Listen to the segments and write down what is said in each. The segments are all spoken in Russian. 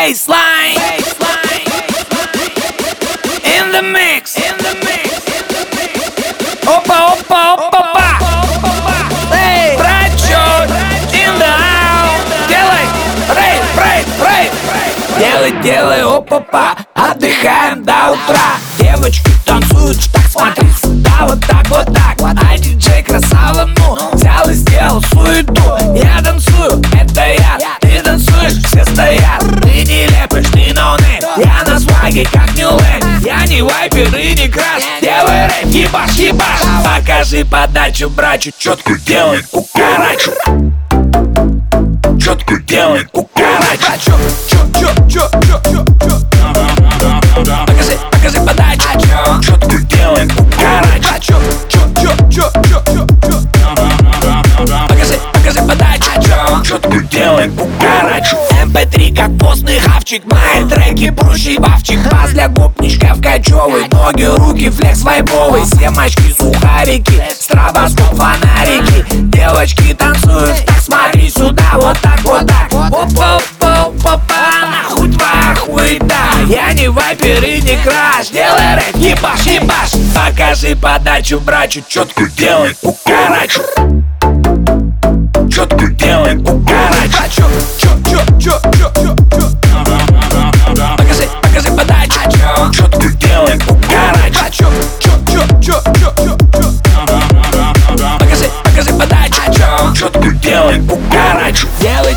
Baseline in the mix. Опа, опа, опа, опа. Эй, прочёт in the house. Делай, рейв. Делай, опа-па. Отдыхаем до утра. Девочки танцуют, так смотри сюда, вот так. А диджей красава, взял и сделал суету. Я танцую, это я, ты танцуешь, все стоят. Ты не лепишь, ты ноунейм, я на сваге, как Нью-Лейн. Я не вайпер и не краш, делай рэп, ебаш. Покажи подачу, брачу, чётко делай кукарачу. Чётко делай кукарачу. Покажи подачу, чётко делай кукарачу. Покажи подачу, чётко делай кукарачу. MP3 как постный хавчик, мои треки прущий бавчик. Бас для гопничков качёвый, ноги, руки, флекс вайбовый. Семочки, сухарики, стробоскоп, фонарики. Девочки танцуют, так смотри сюда, вот так. Опа, нахуй твоя хуета. Я не вайпер и не краш, делай рэп, ебаш. Покажи подачу, брачу, чётко делай кукарачу. Чётко делай кукарачу. Покажи подачу, чётко делай кукарачу. Покажи подачу, чётко делай кукарачу.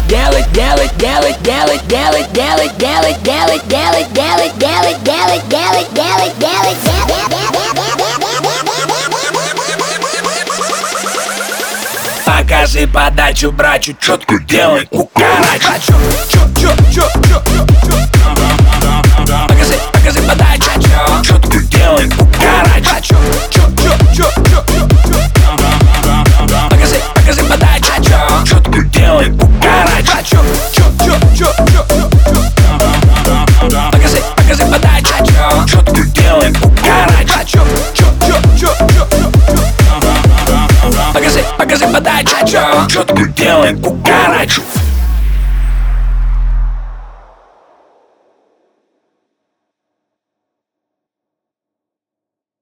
Покажи подачу, брачу, чётко делай кукарачу. Покажи подачу, чётко делай кукарачу. Покажи подачу, чётко делай кукарачу. Покажи подачу, чётко делай кукарачу. Покажи подачу, чётко делай кукарачу.